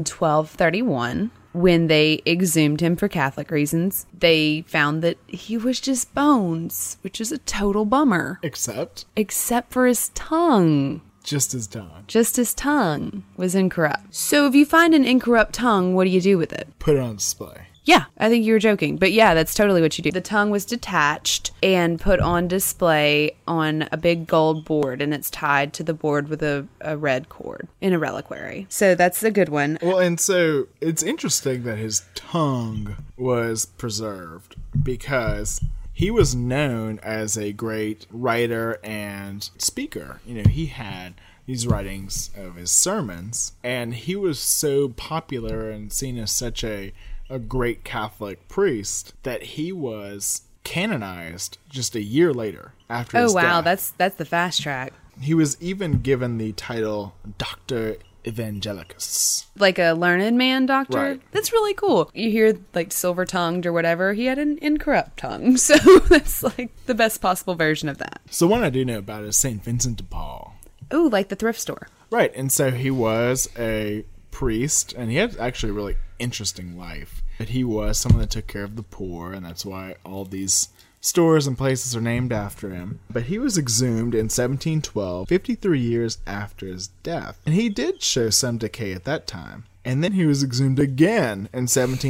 1231. When they exhumed him for Catholic reasons, they found that he was just bones, which is a total bummer. Except for his tongue. Just his tongue. Just his tongue was incorrupt. So if you find an incorrupt tongue, what do you do with it? Put it on display. Yeah, I think you were joking. But yeah, that's totally what you do. The tongue was detached and put on display on a big gold board, and it's tied to the board with a red cord in a reliquary. So that's a good one. Well, and so it's interesting that his tongue was preserved because he was known as a great writer and speaker. You know, he had these writings of his sermons, and he was so popular and seen as such a great Catholic priest that he was canonized just a year later after his death. Oh, wow. That's the fast track. He was even given the title Dr. Evangelicus. Like a learned man doctor? Right. That's really cool. You hear, like, silver-tongued or whatever. He had an incorrupt tongue. So that's, like, the best possible version of that. So one I do know about is St. Vincent de Paul. Ooh, like the thrift store. Right. And so he was a priest, and he had actually a really interesting life. But he was someone that took care of the poor, and that's why all these stores and places are named after him. But he was exhumed in 1712, 53 years after his death. And he did show some decay at that time. And then he was exhumed again in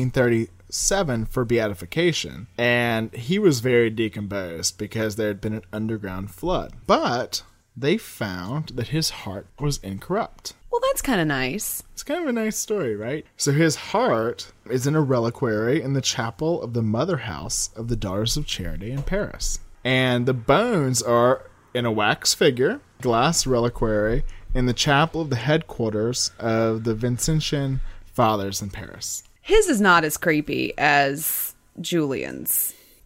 1737 for beatification. And he was very decomposed because there had been an underground flood. But they found that his heart was incorrupt. Well, that's kind of nice. It's kind of a nice story, right? So his heart is in a reliquary in the chapel of the Mother House of the Daughters of Charity in Paris. And the bones are in a wax figure, glass reliquary, in the chapel of the headquarters of the Vincentian Fathers in Paris. His is not as creepy as Julian's.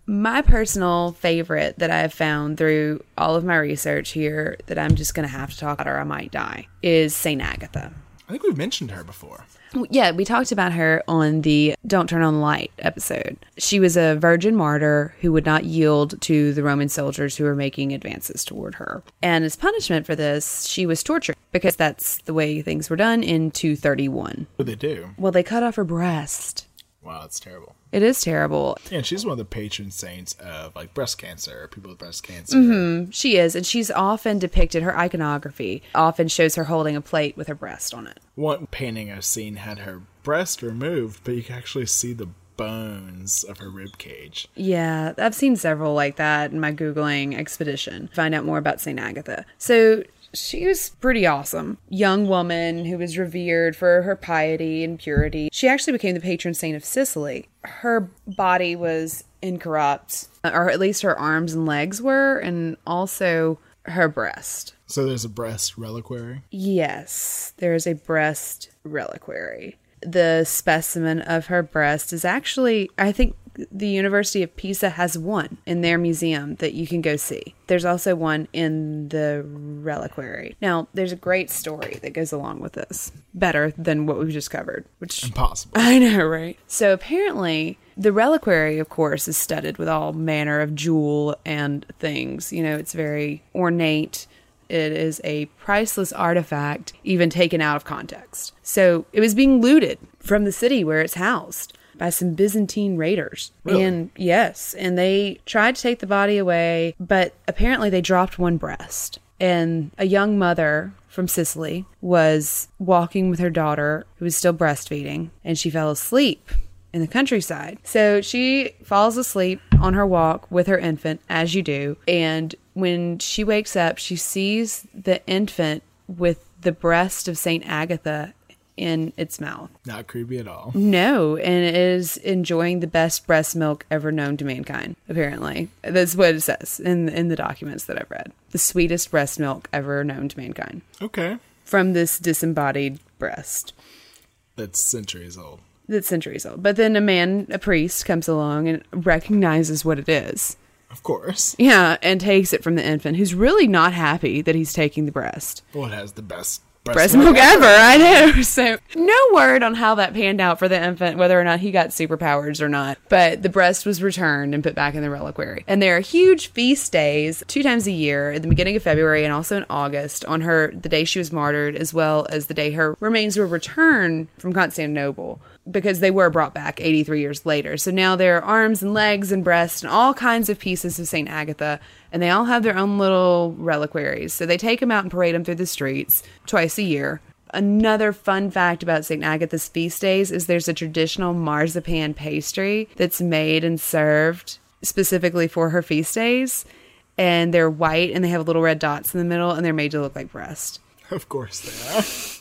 My personal favorite that I've found through all of my research here that I'm just going to have to talk about or I might die is St. Agatha. I think we've mentioned her before. Yeah, we talked about her on the Don't Turn on the Light episode. She was a virgin martyr who would not yield to the Roman soldiers who were making advances toward her. And as punishment for this, she was tortured because that's the way things were done in 231. What did they do? Well, they cut off her breast. Wow, that's terrible. It is terrible. Yeah, and she's one of the patron saints of like breast cancer, people with breast cancer. She is, and she's often depicted, her iconography often shows her holding a plate with her breast on it. One painting I've seen had her breast removed, but you can actually see the bones of her rib cage. Yeah, I've seen several like that in my Googling expedition. Find out more about St. Agatha. So she was pretty awesome. Young woman who was revered for her piety and purity. She actually became the patron saint of Sicily. Her body was incorrupt, or at least her arms and legs were, and also her breast. So there's a breast reliquary? Yes, there is a breast reliquary. The specimen of her breast is actually, I think the University of Pisa has one in their museum that you can go see. There's also one in the reliquary. Now, there's a great story that goes along with this. Better than what we've just covered. Which Impossible. I know, right? So apparently, the reliquary, of course, is studded with all manner of jewel and things. You know, it's very ornate. It is a priceless artifact, even taken out of context. So it was being looted from the city where it's housed by some Byzantine raiders. Really? And yes, and they tried to take the body away, but apparently they dropped one breast. And a young mother from Sicily was walking with her daughter, who was still breastfeeding, and she fell asleep in the countryside. So she falls asleep on her walk with her infant, as you do, and when she wakes up, she sees the infant with the breast of St. Agatha in its mouth. Not creepy at all. No, and it is enjoying the best breast milk ever known to mankind, apparently. That's what it says in the documents that I've read. The sweetest breast milk ever known to mankind. Okay. From this disembodied breast. That's centuries old. That's centuries old. But then a priest, comes along and recognizes what it is. Of course. Yeah, and takes it from the infant, who's really not happy that he's taking the breast. Well, it has the best Breast milk ever, I know. So, no word on how that panned out for the infant, whether or not he got superpowers or not. But the breast was returned and put back in the reliquary. And there are huge feast days 2 times a year, at the beginning of February and also in August, on the day she was martyred, as well as the day her remains were returned from Constantinople, because they were brought back 83 years later. So now there are arms and legs and breasts and all kinds of pieces of St. Agatha, and they all have their own little reliquaries. So they take them out and parade them through the streets twice a year. Another fun fact about St. Agatha's feast days is there's a traditional marzipan pastry that's made and served specifically for her feast days. And they're white and they have little red dots in the middle and they're made to look like breast. Of course they are.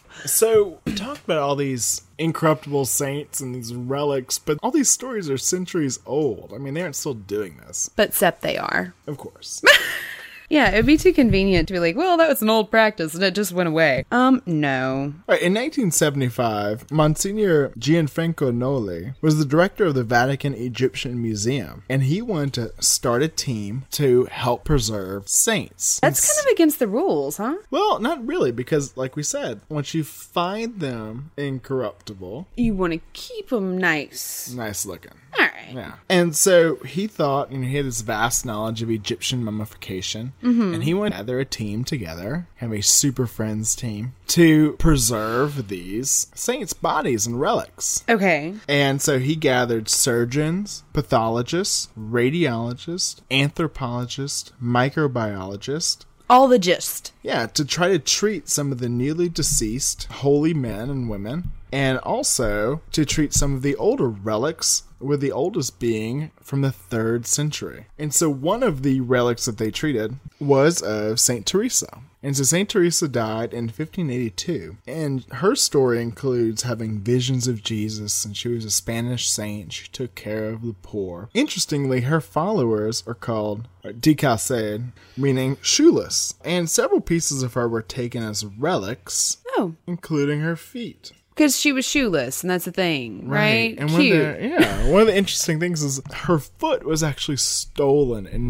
So, talk about all these incorruptible saints and these relics, but all these stories are centuries old. I mean, they aren't still doing this. But except they are. Of course. Yeah, it'd be too convenient to be like, well, that was an old practice and it just went away. No. All right, in 1975, Monsignor Gianfranco Noli was the director of the Vatican Egyptian Museum, and he wanted to start a team to help preserve saints. That's kind of against the rules, huh? Well, not really, because like we said, once you find them incorruptible, you want to keep them nice. Nice looking. All right. Yeah. And so he thought, he had this vast knowledge of Egyptian mummification, and he wanted to gather a team together, have a Super Friends team, to preserve these saints' bodies and relics. Okay. And so he gathered surgeons, pathologists, radiologists, anthropologists, microbiologists. All the gist. Yeah, to try to treat some of the newly deceased holy men and women, and also to treat some of the older relics, with the oldest being from the 3rd century. And so one of the relics that they treated was of St. Teresa. And so St. Teresa died in 1582, and her story includes having visions of Jesus, and she was a Spanish saint. She took care of the poor. Interestingly, her followers are called decalced, meaning shoeless, and several pieces of her were taken as relics, including her feet. Because she was shoeless, and that's the thing, right? And Cute. one of the interesting things is her foot was actually stolen in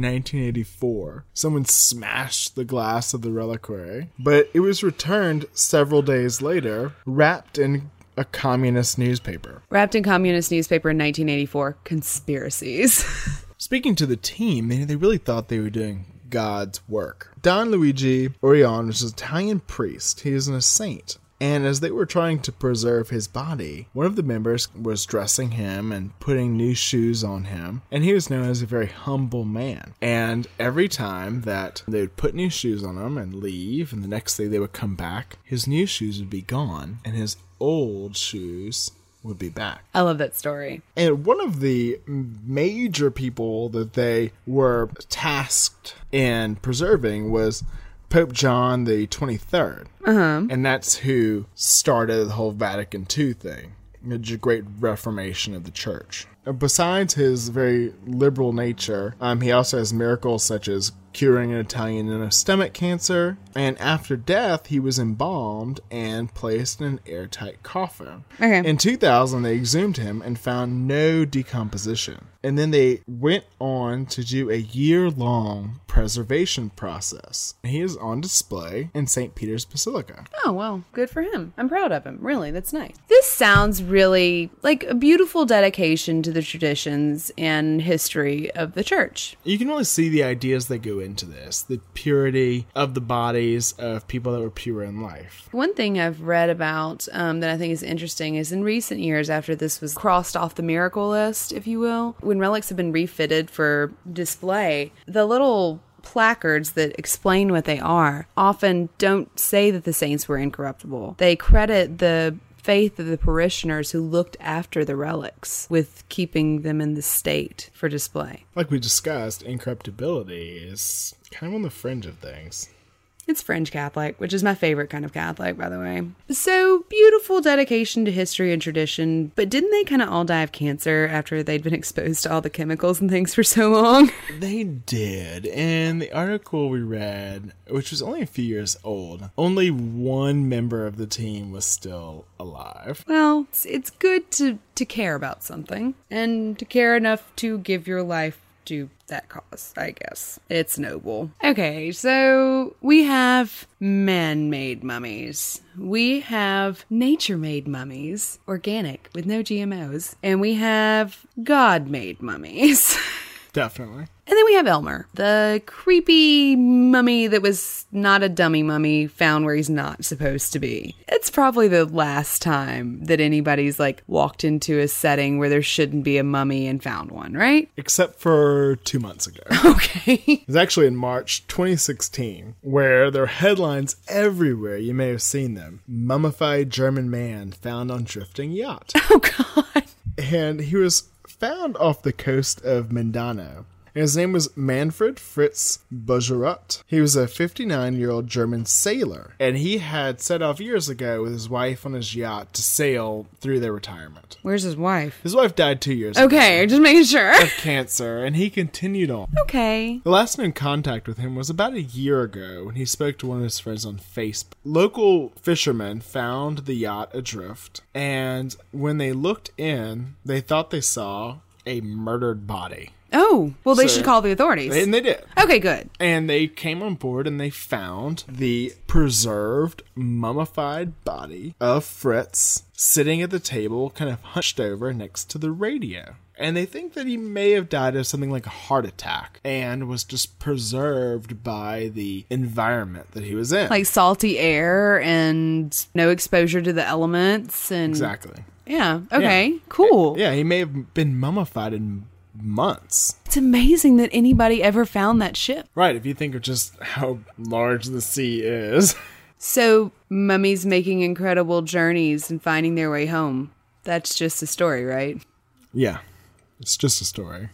1984. Someone smashed the glass of the reliquary, but it was returned several days later, wrapped in a communist newspaper. Wrapped in communist newspaper in 1984. Conspiracies. Speaking to the team, they really thought they were doing God's work. Don Luigi Orion was an Italian priest. He was a saint. And as they were trying to preserve his body, one of the members was dressing him and putting new shoes on him. And he was known as a very humble man. And every time that they would put new shoes on him and leave, and the next day they would come back, his new shoes would be gone, and his old shoes would be back. I love that story. And one of the major people that they were tasked in preserving was Pope John the 23rd. And that's who started the whole Vatican II thing, the Great Reformation of the Church. Besides his very liberal nature, he also has miracles such as curing an Italian stomach cancer, and after death, he was embalmed and placed in an airtight coffin. Okay. In 2000, they exhumed him and found no decomposition. And then they went on to do a year-long preservation process. He is on display in St. Peter's Basilica. Oh, well, good for him. I'm proud of him. Really, that's nice. This sounds really like a beautiful dedication to the traditions and history of the church. You can really see the ideas that go into this. The purity of the bodies of people that were pure in life. One thing I've read about that I think is interesting is in recent years, after this was crossed off the miracle list, if you will, when relics have been refitted for display, the little placards that explain what they are often don't say that the saints were incorruptible. They credit the faith of the parishioners who looked after the relics with keeping them in the state for display. Like we discussed, incorruptibility is kind of on the fringe of things. It's French Catholic, which is my favorite kind of Catholic, by the way. So, beautiful dedication to history and tradition, but didn't they kind of all die of cancer after they'd been exposed to all the chemicals and things for so long? They did. In the article we read, which was only a few years old, only one member of the team was still alive. Well, it's good to care about something, and to care enough to give your life to that cause, I guess. It's noble. Okay, so we have man-made mummies. We have nature-made mummies, organic, with no GMOs. And we have God-made mummies. Definitely. And then we have Elmer, the creepy mummy that was not a dummy mummy found where he's not supposed to be. It's probably the last time that anybody's walked into a setting where there shouldn't be a mummy and found one, right? Except for 2 months ago. Okay. It was actually in March 2016, where there are headlines everywhere. You may have seen them. Mummified German man found on drifting yacht. Oh, God. And he was found off the coast of Mindanao. And his name was Manfred Fritz Bujarut. He was a 59-year-old German sailor, and he had set off years ago with his wife on his yacht to sail through their retirement. Where's his wife? His wife died 2 years ago. Okay, just making sure. Of cancer, and he continued on. Okay. The last known contact with him was about a year ago when he spoke to one of his friends on Facebook. Local fishermen found the yacht adrift, and when they looked in, they thought they saw a murdered body. Oh, well, they should call the authorities. And they did. Okay, good. And they came on board and they found the preserved, mummified body of Fritz sitting at the table, kind of hunched over next to the radio. And they think that he may have died of something like a heart attack and was just preserved by the environment that he was in. Like salty air and no exposure to the elements. And Exactly. Yeah, okay, yeah. Cool. Yeah, he may have been mummified in months. It's amazing that anybody ever found that ship. Right, if you think of just how large the sea is. So, mummies making incredible journeys and finding their way home. That's just a story, right? Yeah, it's just a story.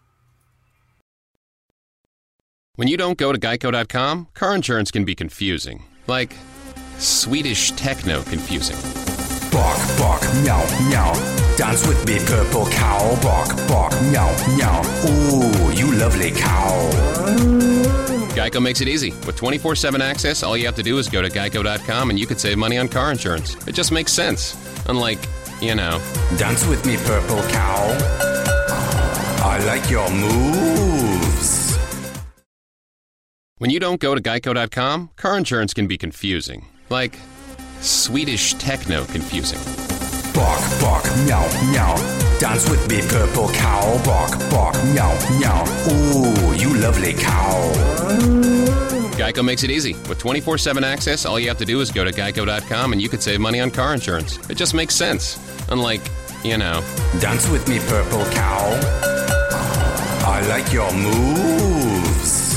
When you don't go to Geico.com, car insurance can be confusing. Like Swedish techno confusing. Bark, bark, meow, meow. Dance with me, purple cow. Bark, bark, meow, meow. Ooh, you lovely cow. Geico makes it easy. With 24/7 access, all you have to do is go to geico.com and you could save money on car insurance. It just makes sense. Unlike, Dance with me, purple cow. I like your moves. When you don't go to geico.com, car insurance can be confusing. Like Swedish techno confusing. Bark, bark, meow, meow. Dance with me, purple cow. Bark, bark, meow, meow. Ooh, you lovely cow. Geico makes it easy. With 24/7 access, all you have to do is go to geico.com and you could save money on car insurance. It just makes sense. Unlike, Dance with me, purple cow. I like your moves.